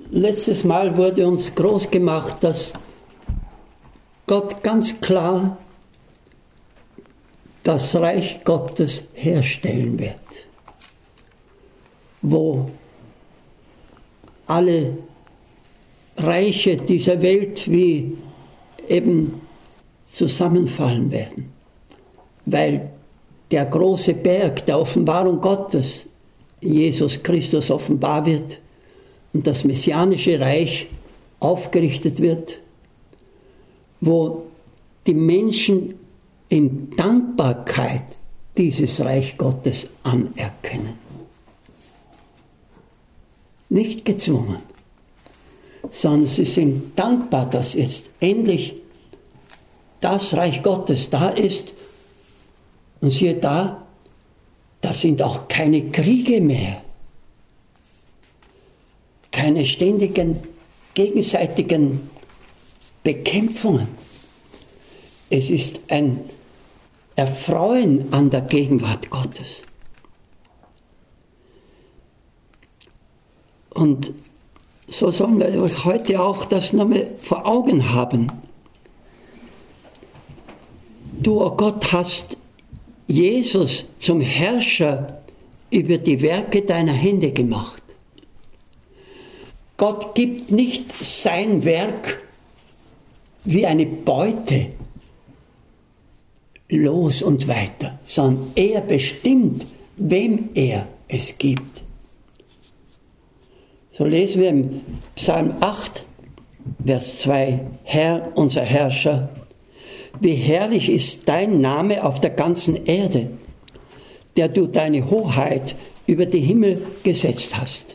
Letztes Mal wurde uns groß gemacht, dass Gott ganz klar das Reich Gottes herstellen wird, wo alle Reiche dieser Welt wie eben zusammenfallen werden, weil der große Berg der Offenbarung Gottes, Jesus Christus, offenbar wird und das messianische Reich aufgerichtet wird, wo die Menschen in Dankbarkeit dieses Reich Gottes anerkennen. Nicht gezwungen, sondern sie sind dankbar, dass jetzt endlich das Reich Gottes da ist. Und siehe da, da sind auch keine Kriege mehr, keine ständigen gegenseitigen Bekämpfungen. Es ist ein Erfreuen an der Gegenwart Gottes. Und so sollen wir euch heute auch das nochmal vor Augen haben. Du, oh Gott, hast Jesus zum Herrscher über die Werke deiner Hände gemacht. Gott gibt nicht sein Werk wie eine Beute los und weiter, sondern er bestimmt, wem er es gibt. So lesen wir im Psalm 8, Vers 2, Herr, unser Herrscher, wie herrlich ist dein Name auf der ganzen Erde, der du deine Hoheit über die Himmel gesetzt hast.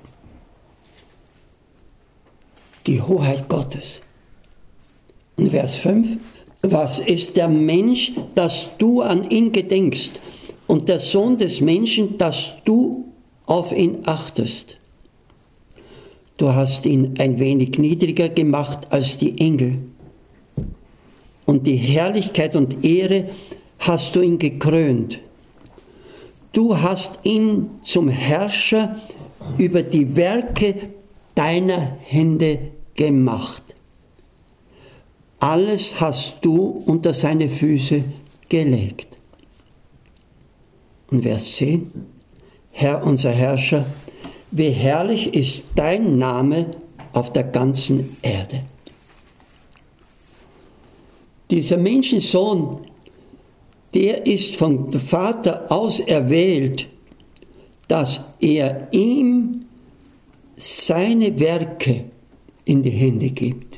Die Hoheit Gottes. Und Vers 5, was ist der Mensch, dass du an ihn gedenkst, und der Sohn des Menschen, dass du auf ihn achtest? Du hast ihn ein wenig niedriger gemacht als die Engel. Und die Herrlichkeit und Ehre hast du ihn gekrönt. Du hast ihn zum Herrscher über die Werke deiner Hände gemacht. Alles hast du unter seine Füße gelegt. Und Vers 10, Herr, unser Herrscher, wie herrlich ist dein Name auf der ganzen Erde. Dieser Menschensohn, der ist vom Vater auserwählt, dass er ihm seine Werke in die Hände gibt.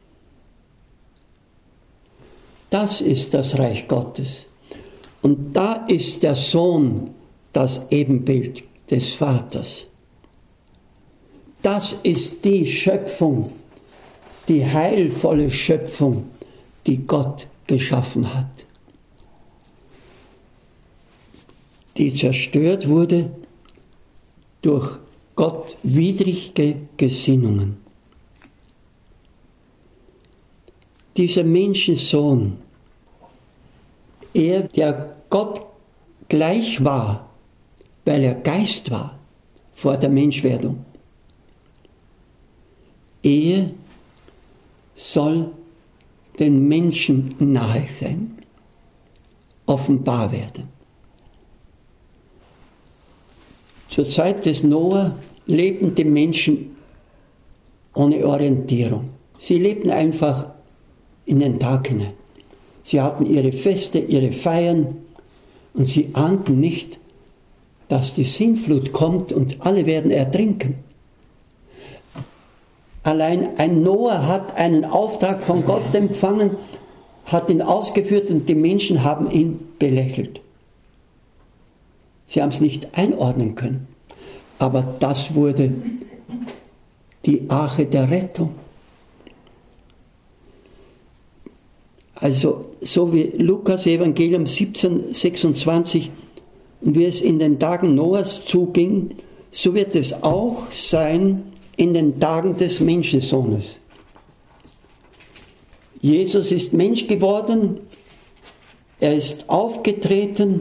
Das ist das Reich Gottes. Und da ist der Sohn das Ebenbild des Vaters. Das ist die Schöpfung, die heilvolle Schöpfung, die Gott geschaffen hat, die zerstört wurde durch gottwidrige Gesinnungen. Dieser Menschensohn, er, der Gott gleich war, weil er Geist war vor der Menschwerdung, er soll den Menschen nahe sein, offenbar werden. Zur Zeit des Noah lebten die Menschen ohne Orientierung. Sie lebten einfach in den Tag hinein. Sie hatten ihre Feste, ihre Feiern und sie ahnten nicht, dass die Sintflut kommt und alle werden ertrinken. Allein ein Noah hat einen Auftrag von Gott empfangen, hat ihn ausgeführt und die Menschen haben ihn belächelt. Sie haben es nicht einordnen können. Aber das wurde die Arche der Rettung. Also so wie Lukas Evangelium 17,26, wie es in den Tagen Noahs zuging, so wird es auch sein in den Tagen des Menschensohnes. Jesus ist Mensch geworden, er ist aufgetreten,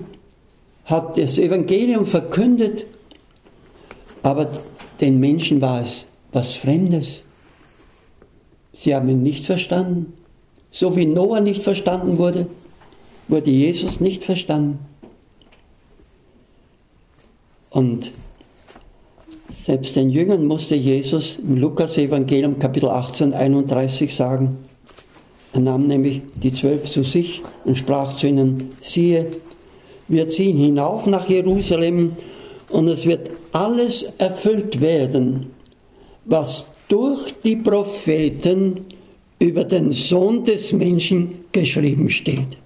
hat das Evangelium verkündet, aber den Menschen war es was Fremdes. Sie haben ihn nicht verstanden. So wie Noah nicht verstanden wurde, wurde Jesus nicht verstanden. Und selbst den Jüngern musste Jesus im Lukas-Evangelium Kapitel 18, 31 sagen. Er nahm nämlich die 12 zu sich und sprach zu ihnen, siehe, wir ziehen hinauf nach Jerusalem und es wird alles erfüllt werden, was durch die Propheten über den Sohn des Menschen geschrieben steht.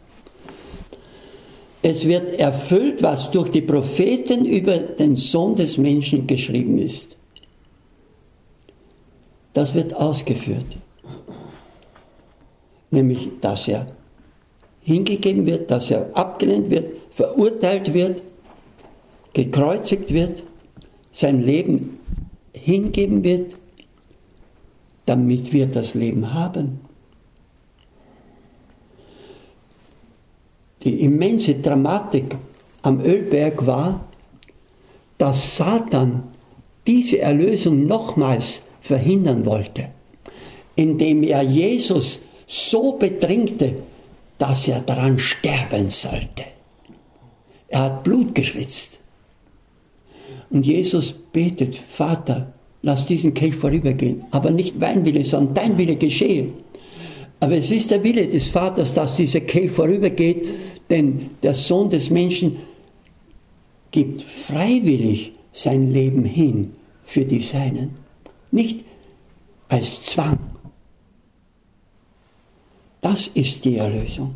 Es wird erfüllt, was durch die Propheten über den Sohn des Menschen geschrieben ist. Das wird ausgeführt. Nämlich, dass er hingegeben wird, dass er abgelehnt wird, verurteilt wird, gekreuzigt wird, sein Leben hingeben wird, damit wir das Leben haben. Die immense Dramatik am Ölberg war, dass Satan diese Erlösung nochmals verhindern wollte, indem er Jesus so bedrängte, dass er daran sterben sollte. Er hat Blut geschwitzt. Und Jesus betet, Vater, lass diesen Kelch vorübergehen, aber nicht mein Wille, sondern dein Wille geschehe. Aber es ist der Wille des Vaters, dass dieser Kelch vorübergeht, denn der Sohn des Menschen gibt freiwillig sein Leben hin für die Seinen. Nicht als Zwang. Das ist die Erlösung.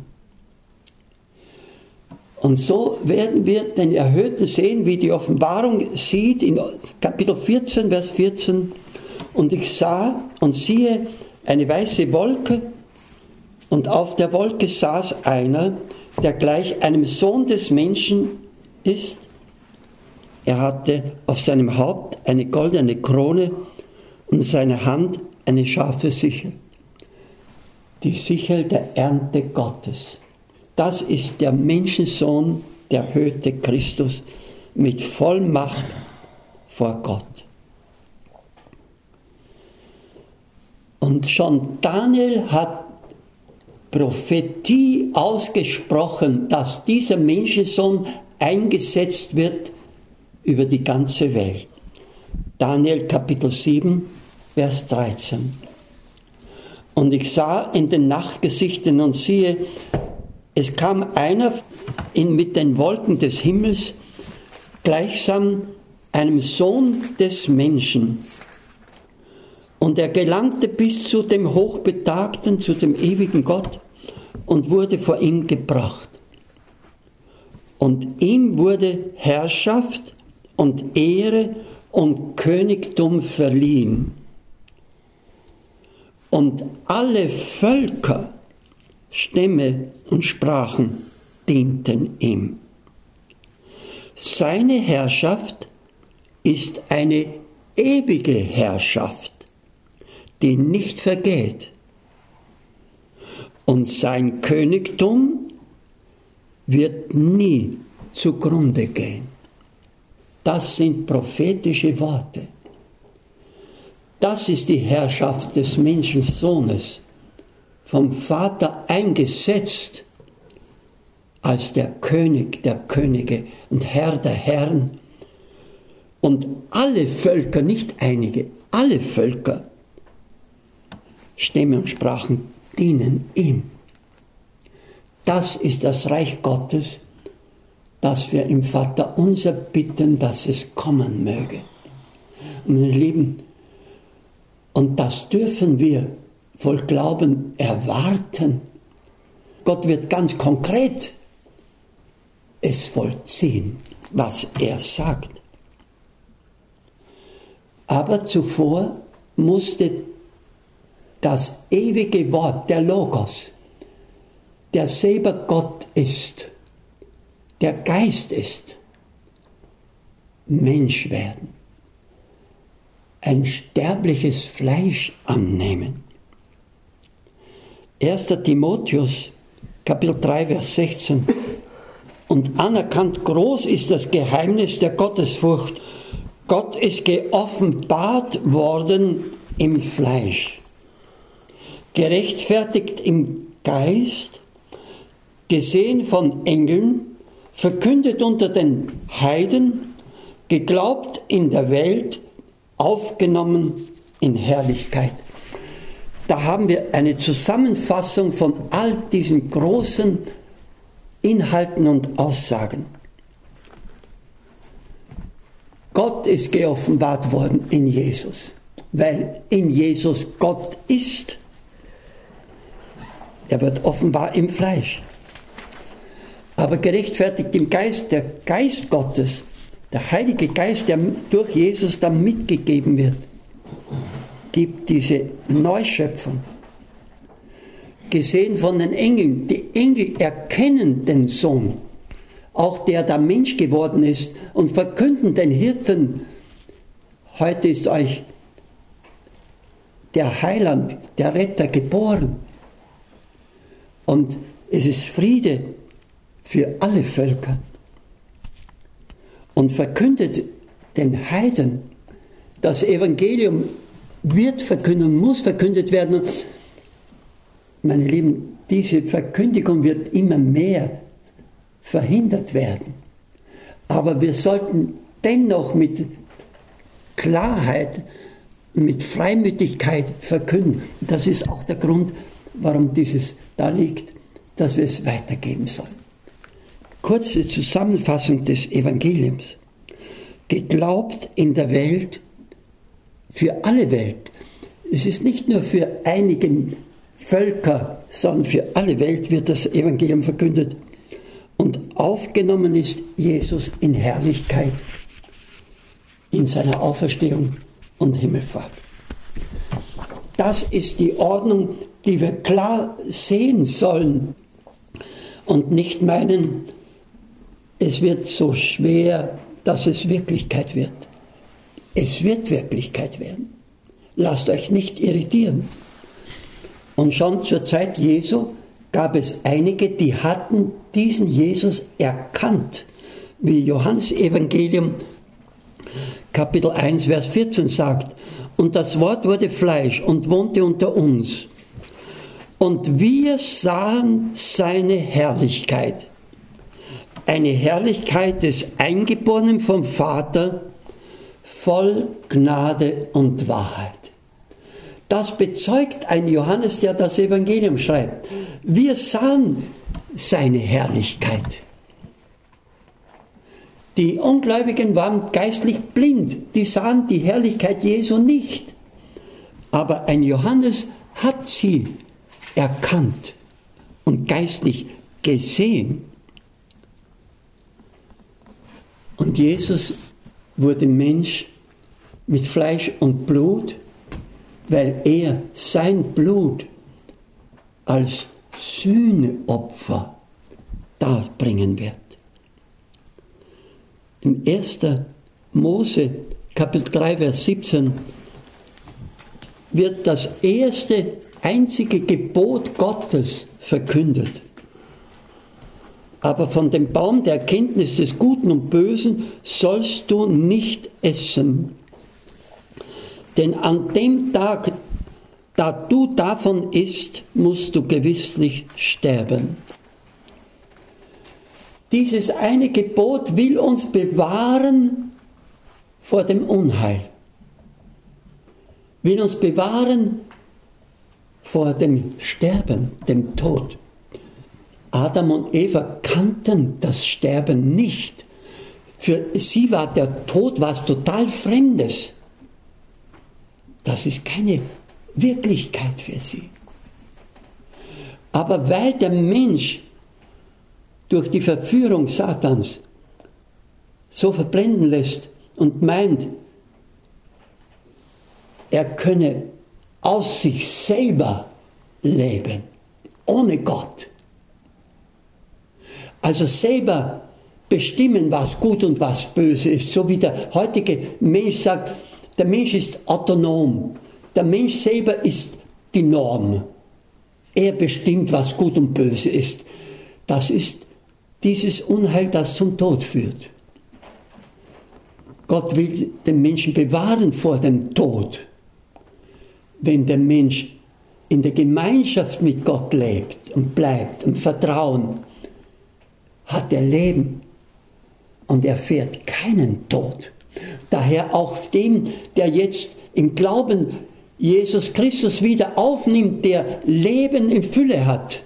Und so werden wir den Erhöhten sehen, wie die Offenbarung sieht, in Kapitel 14, Vers 14. Und ich sah und siehe eine weiße Wolke, und auf der Wolke saß einer, der gleich einem Sohn des Menschen ist. Er hatte auf seinem Haupt eine goldene Krone und in seiner Hand eine scharfe Sichel. Die Sichel der Ernte Gottes. Das ist der Menschensohn, der erhöhte Christus mit Vollmacht vor Gott. Und schon Daniel hat Prophetie ausgesprochen, dass dieser Menschensohn eingesetzt wird über die ganze Welt. Daniel Kapitel 7, Vers 13. Und ich sah in den Nachtgesichten und siehe, es kam einer mit den Wolken des Himmels, gleichsam einem Sohn des Menschen. Und er gelangte bis zu dem Hochbetagten, zu dem ewigen Gott und wurde vor ihn gebracht. Und ihm wurde Herrschaft und Ehre und Königtum verliehen. Und alle Völker, Stämme und Sprachen dienten ihm. Seine Herrschaft ist eine ewige Herrschaft, die nicht vergeht. Und sein Königtum wird nie zugrunde gehen. Das sind prophetische Worte. Das ist die Herrschaft des Menschensohnes, vom Vater eingesetzt als der König der Könige und Herr der Herren. Und alle Völker, nicht einige, alle Völker, Stämme und Sprachen dienen ihm. Das ist das Reich Gottes, das wir im Vater unser bitten, dass es kommen möge. Meine Lieben, und das dürfen wir voll Glauben erwarten. Gott wird ganz konkret es vollziehen, was er sagt. Aber zuvor musste das ewige Wort, der Logos, der selber Gott ist, der Geist ist, Mensch werden, ein sterbliches Fleisch annehmen. 1. Timotheus, Kapitel 3, Vers 16. Und anerkannt groß ist das Geheimnis der Gottesfurcht. Gott ist geoffenbart worden im Fleisch, gerechtfertigt im Geist, gesehen von Engeln, verkündet unter den Heiden, geglaubt in der Welt, aufgenommen in Herrlichkeit. Da haben wir eine Zusammenfassung von all diesen großen Inhalten und Aussagen. Gott ist geoffenbart worden in Jesus, weil in Jesus Gott ist. Er wird offenbar im Fleisch. Aber gerechtfertigt im Geist, der Geist Gottes, der Heilige Geist, der durch Jesus dann mitgegeben wird, gibt diese Neuschöpfung. Gesehen von den Engeln. Die Engel erkennen den Sohn, auch der da Mensch geworden ist, und verkünden den Hirten, heute ist euch der Heiland, der Retter geboren. Und es ist Friede für alle Völker. Und verkündet den Heiden, das Evangelium wird verkündet, muss verkündet werden. Und meine Lieben, diese Verkündigung wird immer mehr verhindert werden. Aber wir sollten dennoch mit Klarheit, mit Freimütigkeit verkünden. Das ist auch der Grund, warum dieses da liegt, dass wir es weitergeben sollen. Kurze Zusammenfassung des Evangeliums. Geglaubt in der Welt, für alle Welt. Es ist nicht nur für einige Völker, sondern für alle Welt wird das Evangelium verkündet. Und aufgenommen ist Jesus in Herrlichkeit, in seiner Auferstehung und Himmelfahrt. Das ist die Ordnung, die wir klar sehen sollen und nicht meinen, es wird so schwer, dass es Wirklichkeit wird. Es wird Wirklichkeit werden. Lasst euch nicht irritieren. Und schon zur Zeit Jesu gab es einige, die hatten diesen Jesus erkannt, wie Johannes Evangelium Kapitel 1, Vers 14 sagt. Und das Wort wurde Fleisch und wohnte unter uns. Und wir sahen seine Herrlichkeit. Eine Herrlichkeit des Eingeborenen vom Vater, voll Gnade und Wahrheit. Das bezeugt ein Johannes, der das Evangelium schreibt. Wir sahen seine Herrlichkeit. Die Ungläubigen waren geistlich blind, die sahen die Herrlichkeit Jesu nicht. Aber ein Johannes hat sie erkannt und geistlich gesehen. Und Jesus wurde Mensch mit Fleisch und Blut, weil er sein Blut als Sühneopfer darbringen wird. Im 1. Mose, Kapitel 3, Vers 17, wird das erste, einzige Gebot Gottes verkündet. Aber von dem Baum der Erkenntnis des Guten und Bösen sollst du nicht essen. Denn an dem Tag, da du davon isst, musst du gewisslich sterben. Dieses eine Gebot will uns bewahren vor dem Unheil. Will uns bewahren vor dem Sterben, dem Tod. Adam und Eva kannten das Sterben nicht. Für sie war der Tod was total Fremdes. Das ist keine Wirklichkeit für sie. Aber weil der Mensch durch die Verführung Satans so verblenden lässt und meint, er könne aus sich selber leben, ohne Gott. Also selber bestimmen, was gut und was böse ist, so wie der heutige Mensch sagt, der Mensch ist autonom, der Mensch selber ist die Norm. Er bestimmt, was gut und böse ist. Das ist dieses Unheil, das zum Tod führt. Gott will den Menschen bewahren vor dem Tod. Wenn der Mensch in der Gemeinschaft mit Gott lebt und bleibt und Vertrauen, hat er Leben und erfährt keinen Tod. Daher auch dem, der jetzt im Glauben Jesus Christus wieder aufnimmt, der Leben in Fülle hat,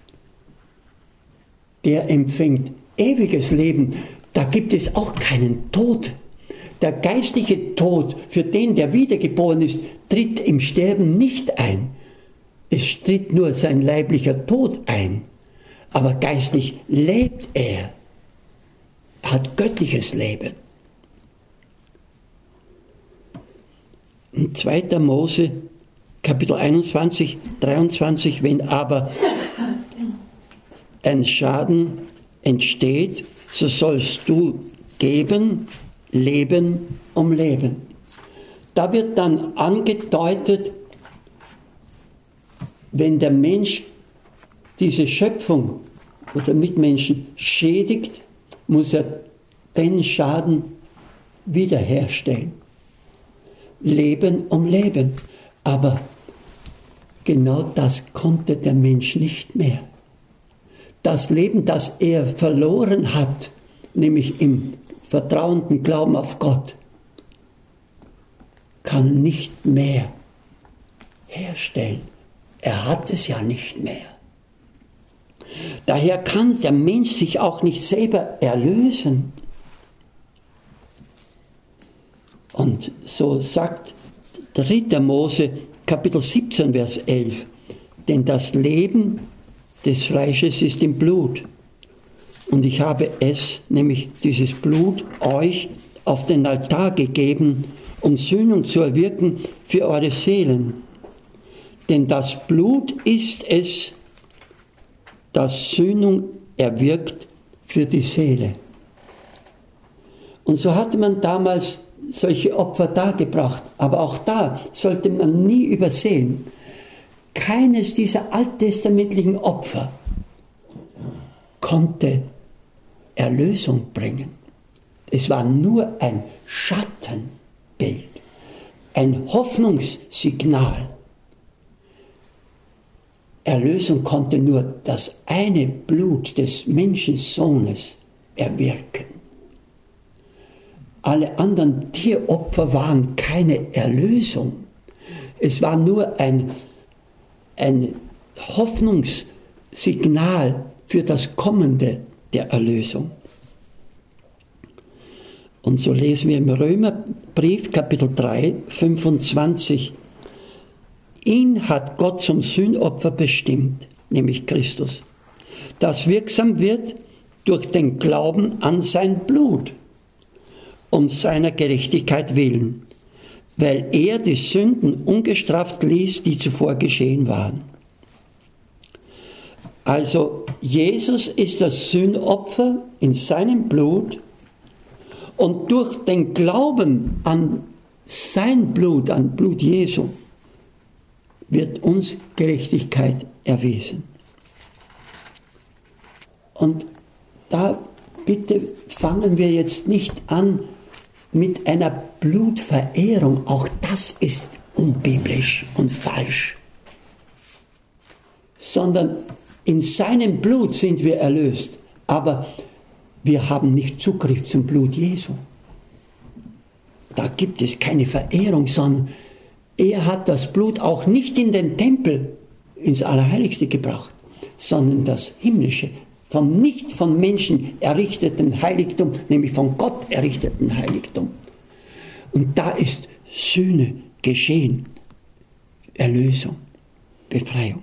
der empfängt ewiges Leben. Da gibt es auch keinen Tod. Der geistliche Tod für den, der wiedergeboren ist, tritt im Sterben nicht ein. Es tritt nur sein leiblicher Tod ein. Aber geistlich lebt er. Er hat göttliches Leben. In 2. Mose, Kapitel 21, 23, wenn aber ein Schaden entsteht, so sollst du geben, Leben um Leben. Da wird dann angedeutet, wenn der Mensch diese Schöpfung oder Mitmenschen schädigt, muss er den Schaden wiederherstellen. Leben um Leben. Aber genau das konnte der Mensch nicht mehr. Das Leben, das er verloren hat, nämlich im vertrauenden Glauben auf Gott, kann nicht mehr herstellen. Er hat es ja nicht mehr. Daher kann der Mensch sich auch nicht selber erlösen. Und so sagt 3. Mose, Kapitel 17, Vers 11, denn das Leben des Fleisches ist im Blut. Und ich habe es, nämlich dieses Blut, euch auf den Altar gegeben, um Sühnung zu erwirken für eure Seelen. Denn das Blut ist es, das Sühnung erwirkt für die Seele. Und so hatte man damals solche Opfer dargebracht. Aber auch da sollte man nie übersehen, keines dieser alttestamentlichen Opfer konnte Erlösung bringen. Es war nur ein Schattenbild, ein Hoffnungssignal. Erlösung konnte nur das eine Blut des Menschensohnes erwirken. Alle anderen Tieropfer waren keine Erlösung. Es war nur ein Hoffnungssignal für das Kommende der Erlösung. Und so lesen wir im Römerbrief, Kapitel 3, 25. Ihn hat Gott zum Sühnopfer bestimmt, nämlich Christus, das wirksam wird durch den Glauben an sein Blut, um seiner Gerechtigkeit willen, weil er die Sünden ungestraft ließ, die zuvor geschehen waren. Also Jesus ist das Sühnopfer in seinem Blut und durch den Glauben an sein Blut, an Blut Jesu, wird uns Gerechtigkeit erwiesen. Und da bitte fangen wir jetzt nicht an mit einer Blutverehrung. Auch das ist unbiblisch und falsch. Sondern in seinem Blut sind wir erlöst. Aber wir haben nicht Zugriff zum Blut Jesu. Da gibt es keine Verehrung, sondern er hat das Blut auch nicht in den Tempel, ins Allerheiligste gebracht, sondern das himmlische, nicht von Menschen errichteten Heiligtum, nämlich von Gott errichteten Heiligtum. Und da ist Sühne geschehen, Erlösung, Befreiung.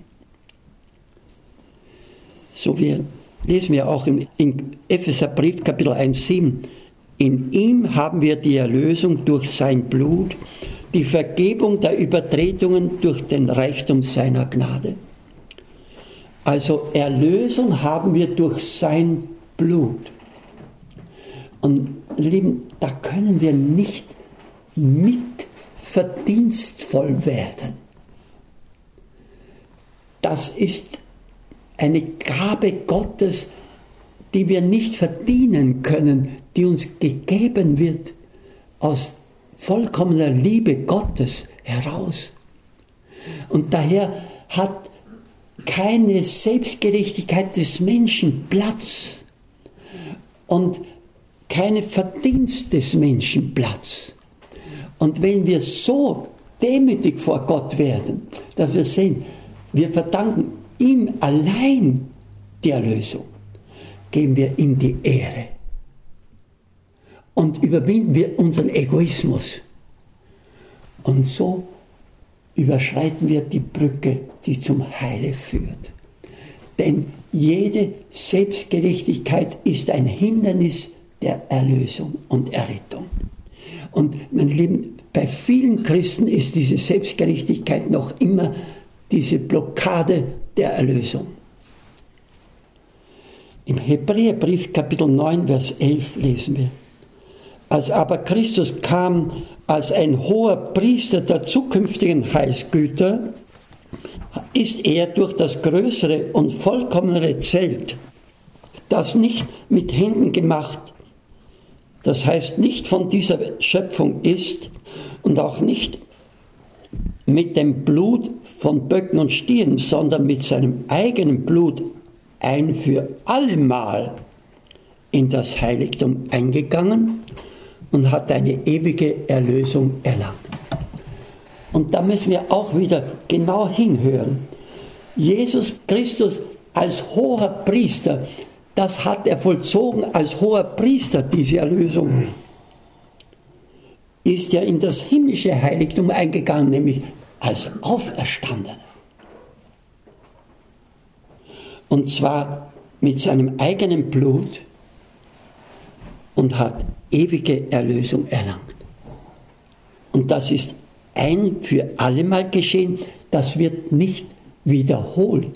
So lesen wir auch im Epheserbrief, Kapitel 1, 7. In ihm haben wir die Erlösung durch sein Blut, die Vergebung der Übertretungen durch den Reichtum seiner Gnade. Also Erlösung haben wir durch sein Blut. Und Lieben, da können wir nicht mitverdienstvoll werden. Das ist eine Gabe Gottes, die wir nicht verdienen können, die uns gegeben wird aus vollkommener Liebe Gottes heraus. Und daher hat keine Selbstgerechtigkeit des Menschen Platz und keine Verdienst des Menschen Platz. Und wenn wir so demütig vor Gott werden, dass wir sehen, wir verdanken ihm allein die Erlösung, geben wir ihm die Ehre und überwinden wir unseren Egoismus. Und so überschreiten wir die Brücke, die zum Heile führt. Denn jede Selbstgerechtigkeit ist ein Hindernis der Erlösung und Errettung. Und meine Lieben, bei vielen Christen ist diese Selbstgerechtigkeit noch immer diese Blockade der Erlösung. Im Hebräerbrief Kapitel 9, Vers 11 lesen wir: Als aber Christus kam als ein hoher Priester der zukünftigen Heilsgüter, ist er durch das größere und vollkommenere Zelt, das nicht mit Händen gemacht, das heißt nicht von dieser Schöpfung ist und auch nicht mit dem Blut von Böcken und Stieren, sondern mit seinem eigenen Blut ein für allemal in das Heiligtum eingegangen und hat eine ewige Erlösung erlangt. Und da müssen wir auch wieder genau hinhören. Jesus Christus als hoher Priester, das hat er vollzogen als hoher Priester, diese Erlösung. Ist ja in das himmlische Heiligtum eingegangen, nämlich als Auferstandener. Und zwar mit seinem eigenen Blut und hat ewige Erlösung erlangt. Und das ist ein für allemal geschehen, das wird nicht wiederholt.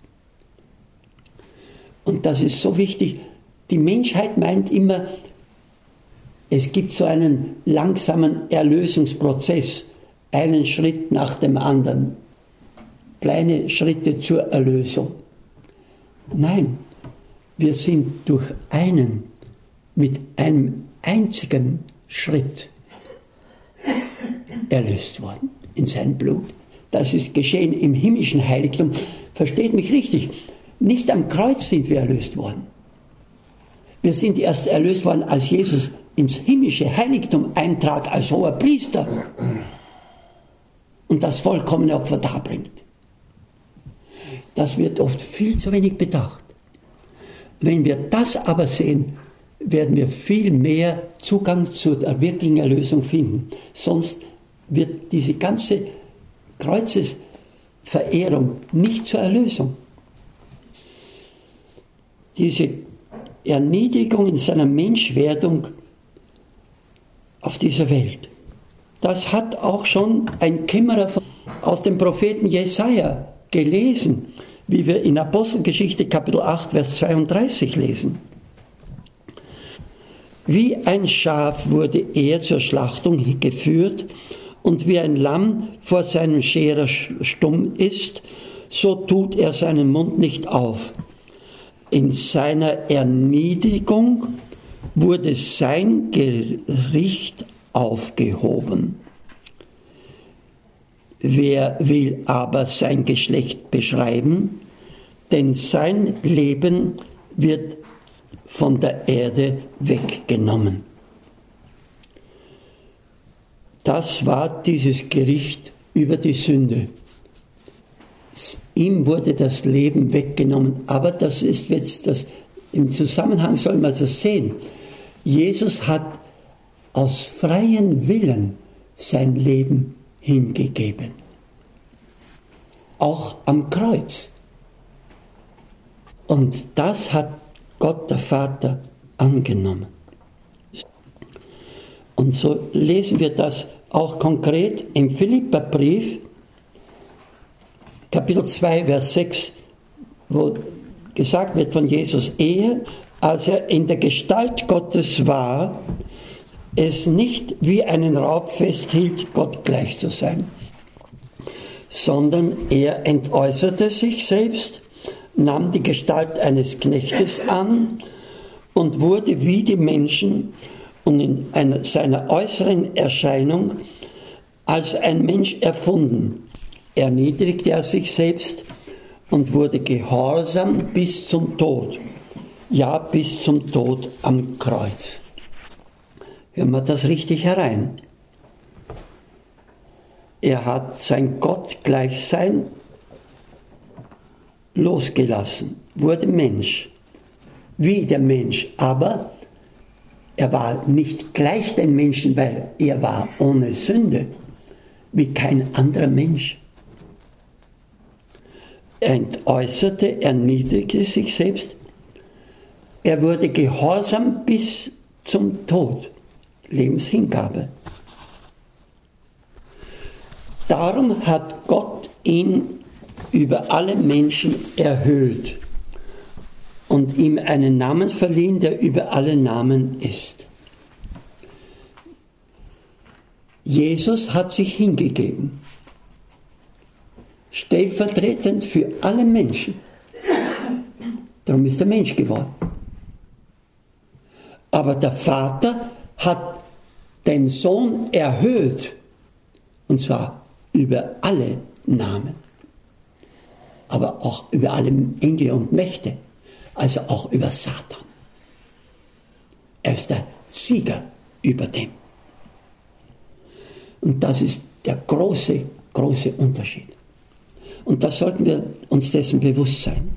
Und das ist so wichtig. Die Menschheit meint immer, es gibt so einen langsamen Erlösungsprozess, einen Schritt nach dem anderen, kleine Schritte zur Erlösung. Nein, wir sind durch einen, mit einem einzigen Schritt erlöst worden in sein Blut. Das ist geschehen im himmlischen Heiligtum. Versteht mich richtig, nicht am Kreuz sind wir erlöst worden. Wir sind erst erlöst worden, als Jesus ins himmlische Heiligtum eintrat als hoher Priester und das vollkommene Opfer darbringt. Das wird oft viel zu wenig bedacht. Wenn wir das aber sehen, werden wir viel mehr Zugang zur wirklichen Erlösung finden. Sonst wird diese ganze Kreuzesverehrung nicht zur Erlösung. Diese Erniedrigung in seiner Menschwerdung auf dieser Welt, das hat auch schon ein Kämmerer aus dem Propheten Jesaja gelesen, wie wir in Apostelgeschichte Kapitel 8, Vers 32 lesen. Wie ein Schaf wurde er zur Schlachtung geführt, und wie ein Lamm vor seinem Scherer stumm ist, so tut er seinen Mund nicht auf. In seiner Erniedrigung wurde sein Gericht aufgehoben. Wer will aber sein Geschlecht beschreiben? Denn sein Leben wird von der Erde weggenommen. Das war dieses Gericht über die Sünde. Ihm wurde das Leben weggenommen. Aber das ist jetzt das, im Zusammenhang soll man das sehen. Jesus hat aus freiem Willen sein Leben hingegeben. Auch am Kreuz. Und das hat Gott der Vater angenommen. Und so lesen wir das auch konkret im Philipperbrief, Kapitel 2, Vers 6, wo gesagt wird von Jesus: Er, als er in der Gestalt Gottes war, es nicht wie einen Raub festhielt, Gott gleich zu sein, sondern er entäußerte sich selbst, nahm die Gestalt eines Knechtes an und wurde wie die Menschen und in seiner äußeren Erscheinung als ein Mensch erfunden, erniedrigte er sich selbst und wurde gehorsam bis zum Tod. Ja, bis zum Tod am Kreuz. Hören wir das richtig herein. Er hat sein Gottgleichsein losgelassen, wurde Mensch, wie der Mensch, aber er war nicht gleich den Menschen, weil er war ohne Sünde, wie kein anderer Mensch. Er entäußerte, erniedrigte sich selbst. Er wurde gehorsam bis zum Tod, Lebenshingabe. Darum hat Gott ihn über alle Menschen erhöht und ihm einen Namen verliehen, der über alle Namen ist. Jesus hat sich hingegeben, stellvertretend für alle Menschen. Darum ist er Mensch geworden. Aber der Vater hat den Sohn erhöht, und zwar über alle Namen, aber auch über alle Engel und Mächte, also auch über Satan. Er ist der Sieger über dem. Und das ist der große, große Unterschied. Und da sollten wir uns dessen bewusst sein.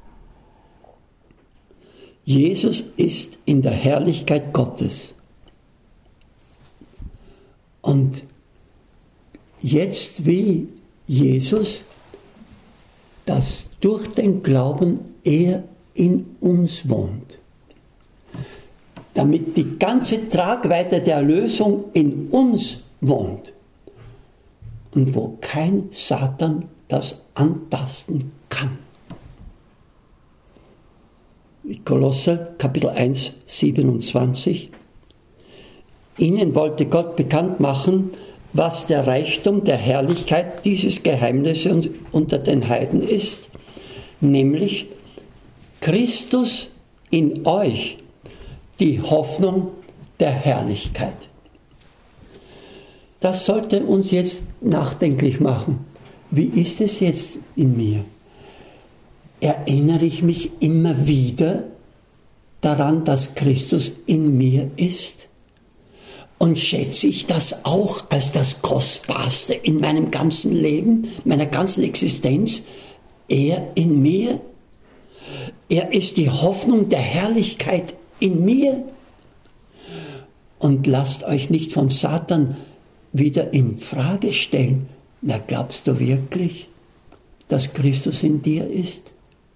Jesus ist in der Herrlichkeit Gottes. Und jetzt will Jesus, dass durch den Glauben er in uns wohnt. Damit die ganze Tragweite der Erlösung in uns wohnt. Und wo kein Satan das antasten kann. Kolosser Kapitel 1, 27. Ihnen wollte Gott bekannt machen, was der Reichtum der Herrlichkeit dieses Geheimnisses unter den Heiden ist, nämlich Christus in euch, die Hoffnung der Herrlichkeit. Das sollte uns jetzt nachdenklich machen. Wie ist es jetzt in mir? Erinnere ich mich immer wieder daran, dass Christus in mir ist? Und schätze ich das auch als das Kostbarste in meinem ganzen Leben, meiner ganzen Existenz? Er in mir? Er ist die Hoffnung der Herrlichkeit in mir? Und lasst euch nicht von Satan wieder in Frage stellen. Na, glaubst du wirklich, dass Christus in dir ist?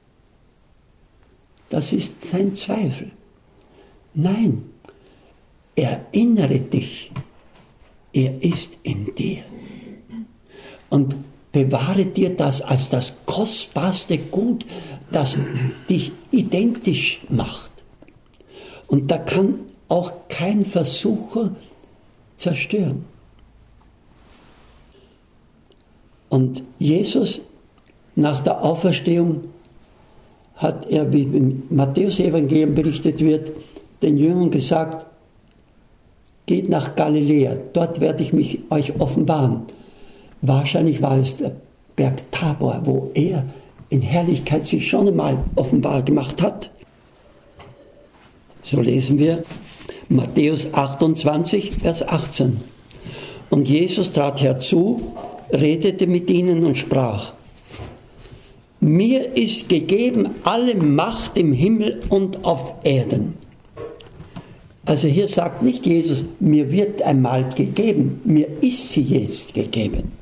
Das ist sein Zweifel. Nein, erinnere dich, er ist in dir. Und bewahre dir das als das kostbarste Gut, das dich identisch macht. Und da kann auch kein Versucher zerstören. Und Jesus nach der Auferstehung hat er, wie im Matthäus-Evangelium berichtet wird, den Jüngern gesagt, geht nach Galiläa, dort werde ich mich euch offenbaren. Wahrscheinlich war es der Berg Tabor, wo er in Herrlichkeit sich schon einmal offenbar gemacht hat. So lesen wir Matthäus 28, Vers 18. Und Jesus trat herzu, redete mit ihnen und sprach, mir ist gegeben alle Macht im Himmel und auf Erden. Also hier sagt nicht Jesus, mir wird einmal gegeben, mir ist sie jetzt gegeben.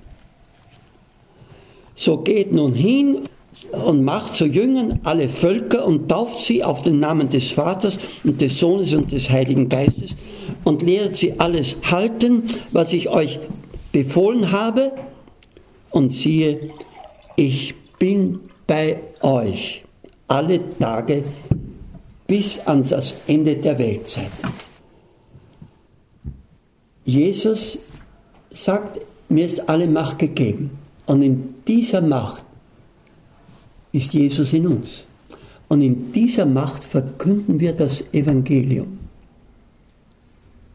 So geht nun hin und macht zu Jüngern alle Völker und tauft sie auf den Namen des Vaters und des Sohnes und des Heiligen Geistes und lehrt sie alles halten, was ich euch befohlen habe. Und siehe, ich bin bei euch alle Tage bis an das Ende der Weltzeit. Jesus sagt, mir ist alle Macht gegeben. Und in dieser Macht ist Jesus in uns. Und in dieser Macht verkünden wir das Evangelium.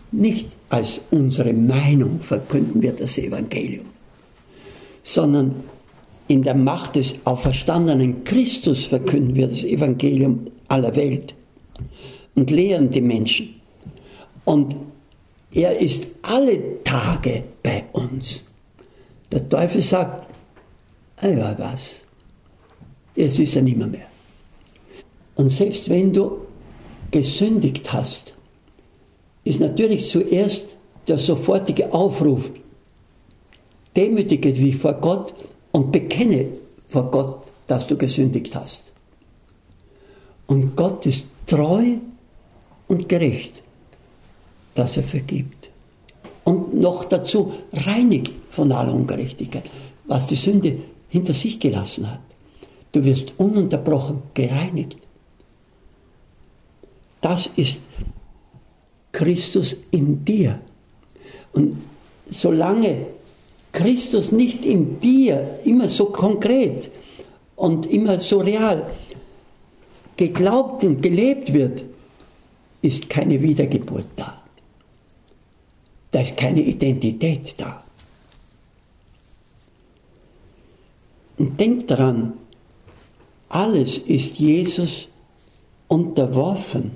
Nicht als unsere Meinung verkünden wir das Evangelium, sondern in der Macht des auferstandenen Christus verkünden wir das Evangelium aller Welt und lehren die Menschen. Und er ist alle Tage bei uns. Der Teufel sagt, ja was, jetzt ist er nicht mehr. Und selbst wenn du gesündigt hast, ist natürlich zuerst der sofortige Aufruf, demütige dich vor Gott und bekenne vor Gott, dass du gesündigt hast. Und Gott ist treu und gerecht, dass er vergibt. Und noch dazu reinigt von aller Ungerechtigkeit, was die Sünde hinter sich gelassen hat. Du wirst ununterbrochen gereinigt. Das ist Christus in dir. Und solange Christus nicht in dir immer so konkret und immer so real geglaubt und gelebt wird, ist keine Wiedergeburt da. Da ist keine Identität da. Und denk daran, alles ist Jesus unterworfen.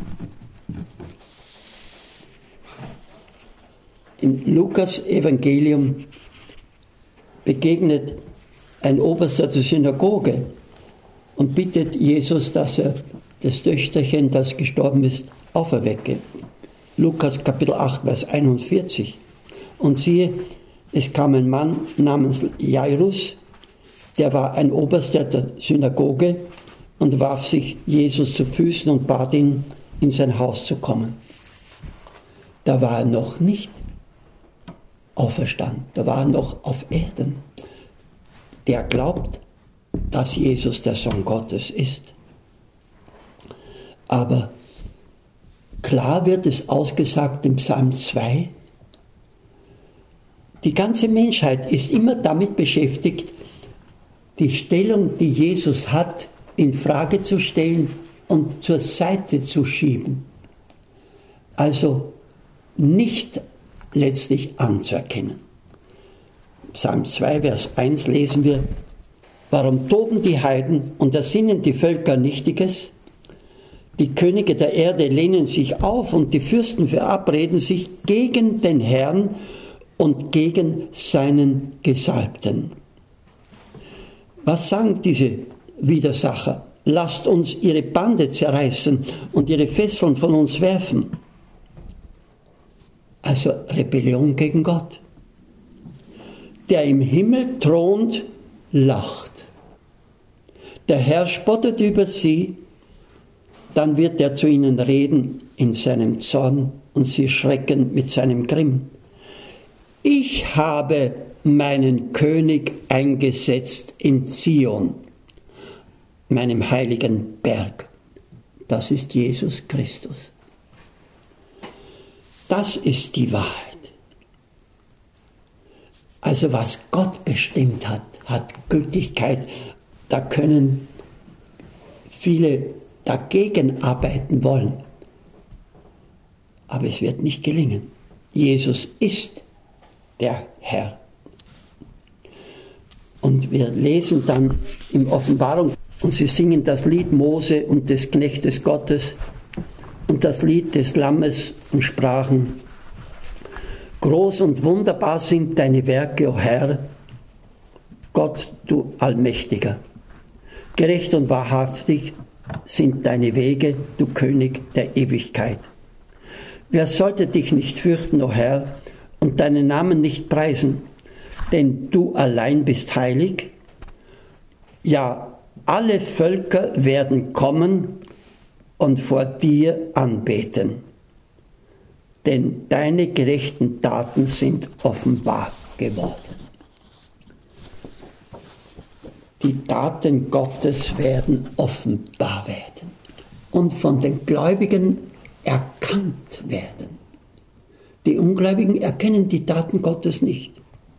Im Lukas-Evangelium begegnet ein Oberster der Synagoge und bittet Jesus, dass er das Töchterchen, das gestorben ist, auferwecke. Lukas Kapitel 8, Vers 41. Und siehe, es kam ein Mann namens Jairus, der war ein Oberster der Synagoge und warf sich Jesus zu Füßen und bat ihn, in sein Haus zu kommen. Da war er noch nicht auferstanden, da war er noch auf Erden. Der glaubt, dass Jesus der Sohn Gottes ist. Aber klar wird es ausgesagt im Psalm 2, die ganze Menschheit ist immer damit beschäftigt, die Stellung, die Jesus hat, in Frage zu stellen und zur Seite zu schieben. Also nicht letztlich anzuerkennen. Psalm 2, Vers 1 lesen wir, warum toben die Heiden und ersinnen die Völker Nichtiges? Die Könige der Erde lehnen sich auf und die Fürsten verabreden sich gegen den Herrn und gegen seinen Gesalbten. Was sagen diese Widersacher? Lasst uns ihre Bande zerreißen und ihre Fesseln von uns werfen. Also Rebellion gegen Gott. Der im Himmel thront, lacht. Der Herr spottet über sie, dann wird er zu ihnen reden in seinem Zorn und sie schrecken mit seinem Grimm. Ich habe meinen König eingesetzt in Zion, meinem heiligen Berg. Das ist Jesus Christus. Das ist die Wahrheit. Also was Gott bestimmt hat, hat Gültigkeit. Da können viele dagegen arbeiten wollen. Aber es wird nicht gelingen. Jesus ist der Herr. Und wir lesen dann in Offenbarung, und sie singen das Lied Mose und des Knechtes Gottes und das Lied des Lammes und sprachen, groß und wunderbar sind deine Werke, o Herr, Gott, du Allmächtiger. Gerecht und wahrhaftig sind deine Wege, du König der Ewigkeit. Wer sollte dich nicht fürchten, o Herr, und deinen Namen nicht preisen? Denn du allein bist heilig. Ja, alle Völker werden kommen und vor dir anbeten. Denn deine gerechten Taten sind offenbar geworden. Die Taten Gottes werden offenbar werden und von den Gläubigen erkannt werden. Die Ungläubigen erkennen die Taten Gottes nicht.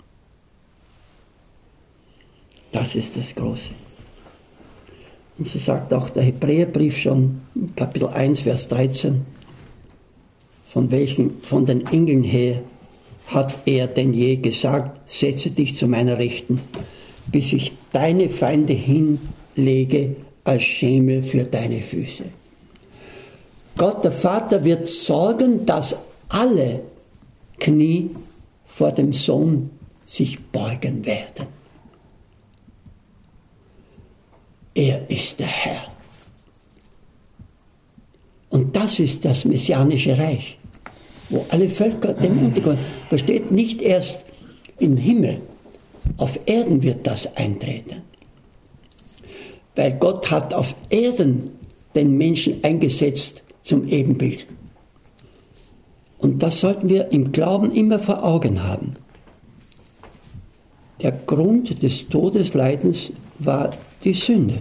Das ist das Große. Und so sagt auch der Hebräerbrief schon, Kapitel 1, Vers 13, von den Engeln her hat er denn je gesagt, setze dich zu meiner Rechten, bis ich deine Feinde hinlege als Schemel für deine Füße. Gott der Vater wird sorgen, dass alle Knie vor dem Sohn sich beugen werden. Er ist der Herr. Und das ist das messianische Reich, wo alle Völker dem unterkommen. Versteht, nicht erst im Himmel, auf Erden wird das eintreten. Weil Gott hat auf Erden den Menschen eingesetzt zum Ebenbild. Und das sollten wir im Glauben immer vor Augen haben. Der Grund des Todesleidens war die Sünde.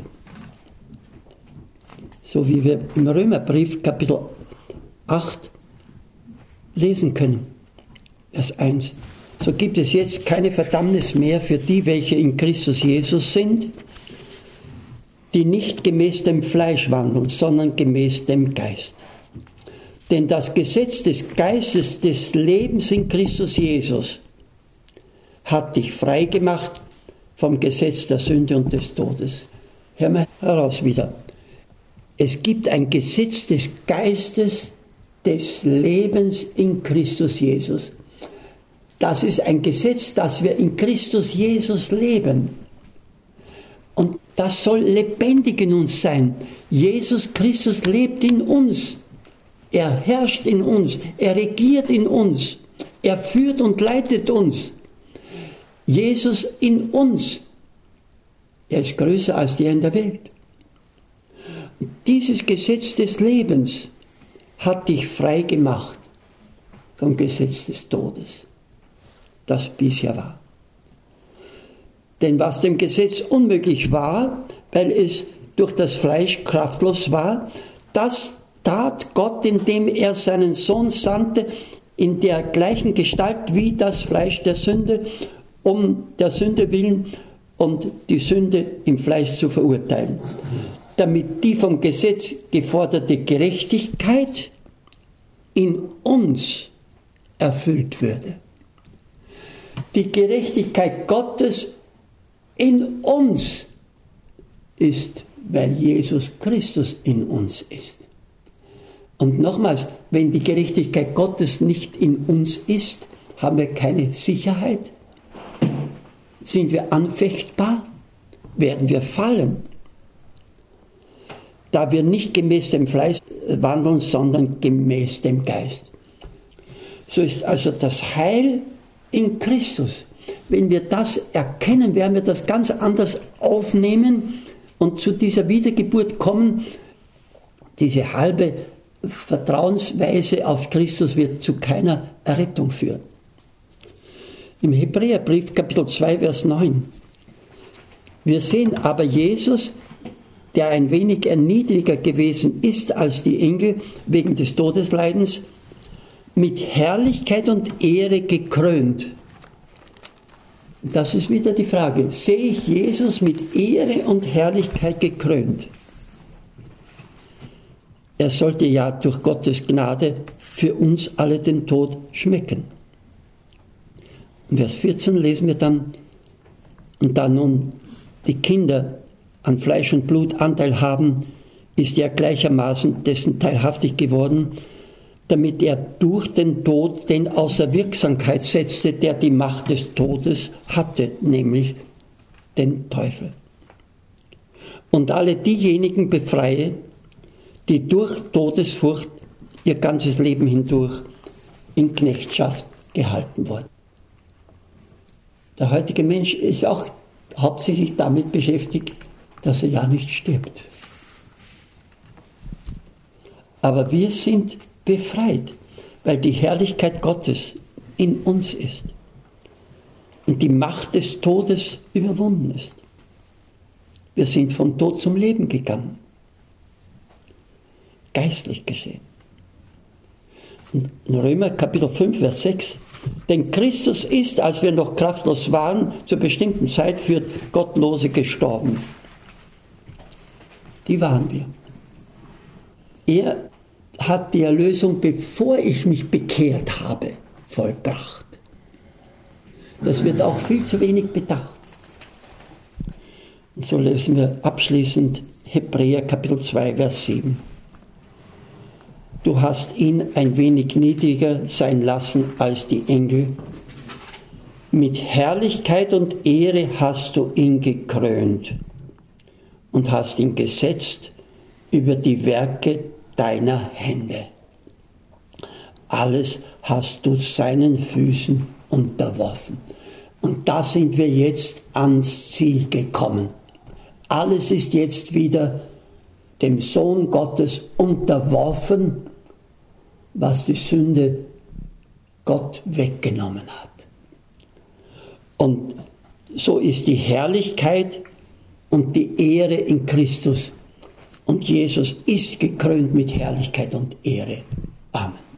So wie wir im Römerbrief Kapitel 8 lesen können, Vers 1. So gibt es jetzt keine Verdammnis mehr für die, welche in Christus Jesus sind, die nicht gemäß dem Fleisch wandeln, sondern gemäß dem Geist. Denn das Gesetz des Geistes des Lebens in Christus Jesus hat dich frei gemacht vom Gesetz der Sünde und des Todes. Hör mal heraus wieder. Es gibt ein Gesetz des Geistes des Lebens in Christus Jesus. Das ist ein Gesetz, dass wir in Christus Jesus leben. Und das soll lebendig in uns sein. Jesus Christus lebt in uns. Er herrscht in uns. Er regiert in uns. Er führt und leitet uns. Jesus in uns. Er ist größer als der in der Welt. Und dieses Gesetz des Lebens hat dich frei gemacht vom Gesetz des Todes, das bisher war. Denn was dem Gesetz unmöglich war, weil es durch das Fleisch kraftlos war, das tat Gott, indem er seinen Sohn sandte, in der gleichen Gestalt wie das Fleisch der Sünde, um der Sünde willen und die Sünde im Fleisch zu verurteilen. Damit die vom Gesetz geforderte Gerechtigkeit in uns erfüllt würde. Die Gerechtigkeit Gottes in uns ist, weil Jesus Christus in uns ist. Und nochmals, wenn die Gerechtigkeit Gottes nicht in uns ist, haben wir keine Sicherheit, sind wir anfechtbar, werden wir fallen, da wir nicht gemäß dem Fleisch wandeln, sondern gemäß dem Geist. So ist also das Heil in Christus. Wenn wir das erkennen, werden wir das ganz anders aufnehmen und zu dieser Wiedergeburt kommen. Diese halbe Vertrauensweise auf Christus wird zu keiner Errettung führen. Im Hebräerbrief Kapitel 2, Vers 9. Wir sehen aber Jesus, der ein wenig erniedriger gewesen ist als die Engel wegen des Todesleidens, mit Herrlichkeit und Ehre gekrönt. Das ist wieder die Frage. Sehe ich Jesus mit Ehre und Herrlichkeit gekrönt? Er sollte ja durch Gottes Gnade für uns alle den Tod schmecken. In Vers 14 lesen wir dann, und da nun die Kinder an Fleisch und Blut Anteil haben, ist er gleichermaßen dessen teilhaftig geworden, damit er durch den Tod den außer Wirksamkeit setzte, der die Macht des Todes hatte, nämlich den Teufel. Und alle diejenigen befreie, die durch Todesfurcht ihr ganzes Leben hindurch in Knechtschaft gehalten wurden. Der heutige Mensch ist auch hauptsächlich damit beschäftigt, dass er ja nicht stirbt. Aber wir sind befreit, weil die Herrlichkeit Gottes in uns ist und die Macht des Todes überwunden ist. Wir sind vom Tod zum Leben gegangen, geistlich gesehen. Und in Römer Kapitel 5, Vers 6, denn Christus ist, als wir noch kraftlos waren, zur bestimmten Zeit für Gottlose gestorben. Die waren wir. Er hat die Erlösung, bevor ich mich bekehrt habe, vollbracht. Das wird auch viel zu wenig bedacht. Und so lesen wir abschließend Hebräer Kapitel 2, Vers 7. Du hast ihn ein wenig niedriger sein lassen als die Engel. Mit Herrlichkeit und Ehre hast du ihn gekrönt und hast ihn gesetzt über die Werke deiner Hände. Alles hast du seinen Füßen unterworfen. Und da sind wir jetzt ans Ziel gekommen. Alles ist jetzt wieder dem Sohn Gottes unterworfen, was die Sünde Gott weggenommen hat. Und so ist die Herrlichkeit und die Ehre in Christus. Und Jesus ist gekrönt mit Herrlichkeit und Ehre. Amen.